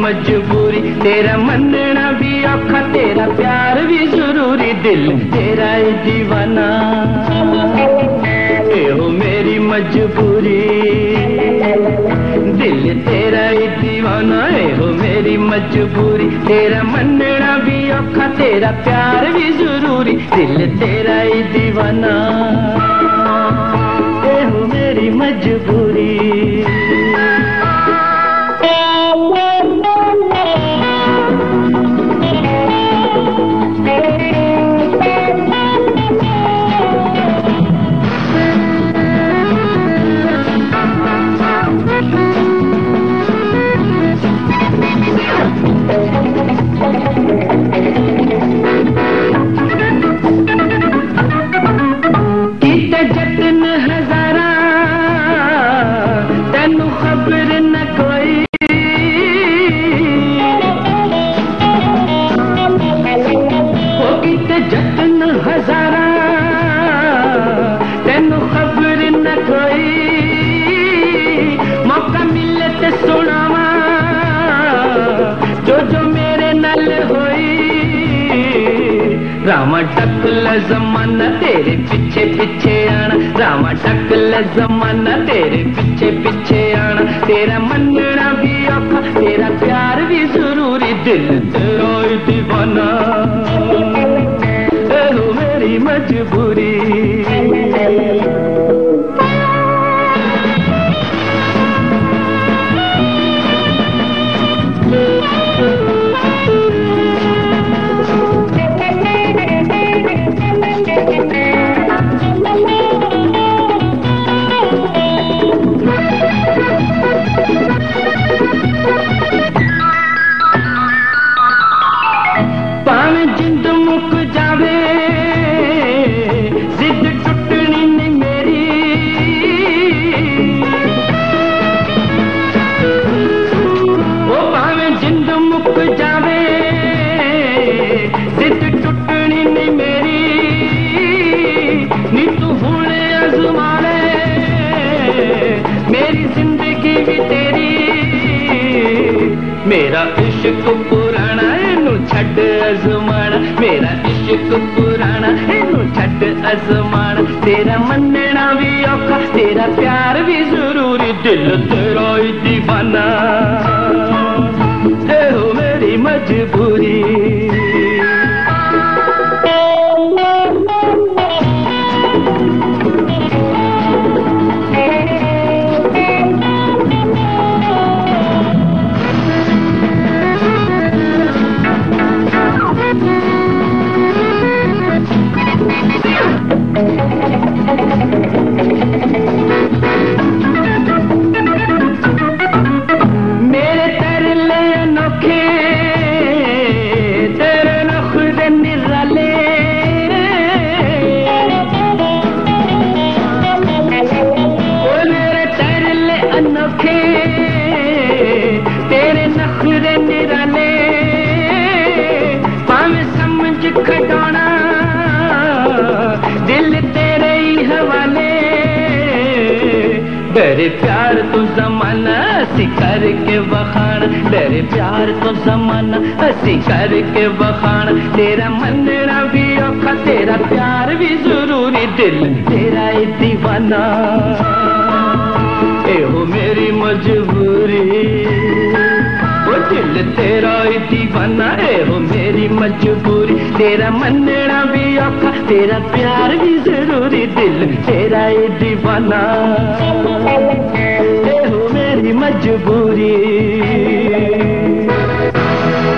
मजबूरी, तेरा मनना भी औखा, तेरा प्यार भी जरूरी, दिल तेरा ही दीवाना, ए हो मेरी मजबूरी, दिल तेरा ही दीवाना, ए हो मेरी मजबूरी, तेरा मनना भी औखा, तेरा प्यार भी जरूरी, दिल तेरा ही दीवाना, ए हो मेरी मजबूरी। रामा टकला जमाना तेरे पीछे पीछे आना, रामा टकला जमाना तेरे पीछे पीछे आना, तेरा मनना भी औखा, तेरा प्यार भी जरूरी, दिल तेरा ही दीवाना, ए हो मेरी मजबूरी। मेरा इश्क पुराना इनू छड़ अजमाना, मेरा इश्क पुराना इनू छड़ अजमाना, तेरा मनना भी औखा, तेरा प्यार भी जरूरी, दिल तेरा ही दीवाना, ए हो मेरी मजबूरी। मेरे तरले अनोखे तेरे नखरे निराले, ओ मेरे तरले अनोखे तेरे नखरे निराले, पावे समझ खटोना दिल तेरे ही हवाले, डरे प्यार तो जमाना हसी करके बखान, डरे प्यार तो जमाना हसी करके बखान, तेरा मनना भी औखा, तेरा प्यार भी जरूरी, दिल तेरा ही दीवाना, ए हो मेरी मजबूरी, ओ दिल तेरा ही दीवाना, ए हो मेरी मजबूरी, तेरा मनना भी औखा, तेरा प्यार भी जरूरी, दिल तेरा ही दीवाना, ए हो मेरी मजबूरी।